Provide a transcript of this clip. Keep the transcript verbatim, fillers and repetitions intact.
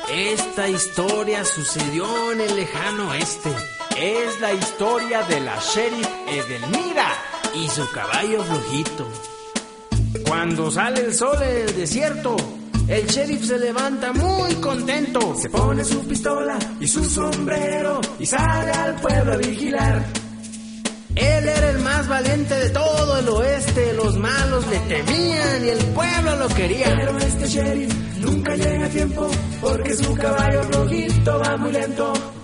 Esta historia sucedió en el lejano oeste. Es la historia de la sheriff Edelmira y su caballo flojito. Cuando sale el sol en el desierto, el sheriff se levanta muy contento. Se pone su pistola y su sombrero y sale al pueblo a vigilar. Él era el más valiente de todo el oeste. Los malos le temían y el pueblo lo quería. Pero este sheriff nunca llega a tiempo, porque su caballo flojito va muy lento.